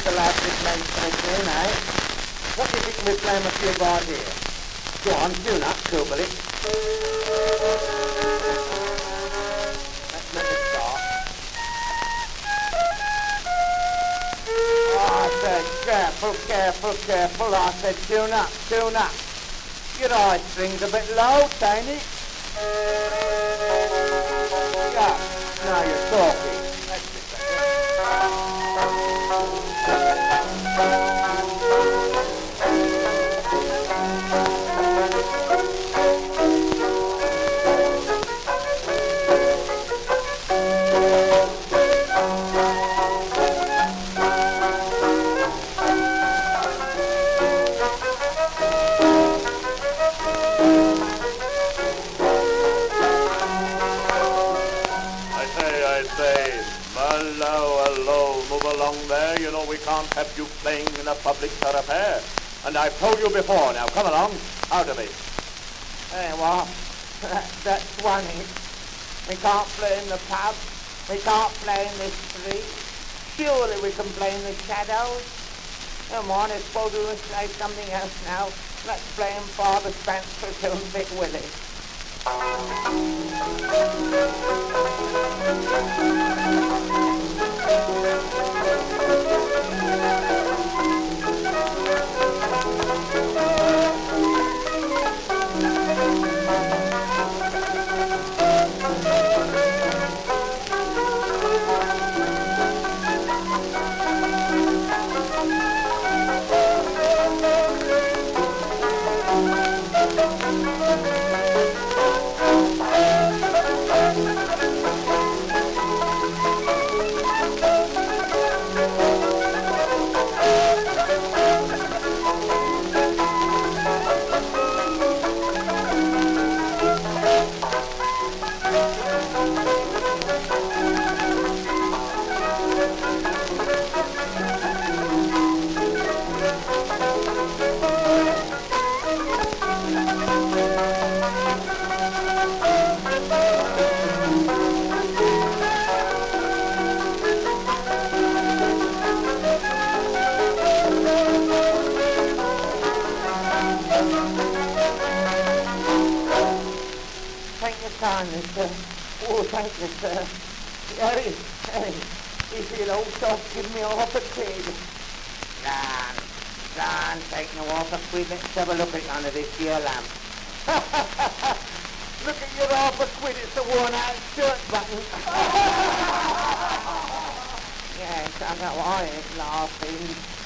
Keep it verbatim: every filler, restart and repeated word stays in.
to have this man's in, eh? What do you think we're playing with your guard here? Go on, tune up, Kubelik. Let's make it start. Oh, I said, careful, careful, careful. I said, tune up, tune up. Your eye string's a bit low, ain't it? Yeah, now you're talking. That's it, there, you know we can't have you playing in a public thoroughfare. And I've told you before, now come along, out of it. Hey, well, that's one it. We can't play in the pub, we can't play in the street. Surely we can play in the shadows. Come on, I suppose we must say something else now. Let's play in Father Spencer's Own Big Willie. Sir. Oh, thank you, sir. Harry, Harry, if you'd also give me half a quid. John, John, take no half a quid. Let's have a look at under this here lamp. Look at your half a quid, it's a worn-out shirt button. Yes, I know I ain't laughing.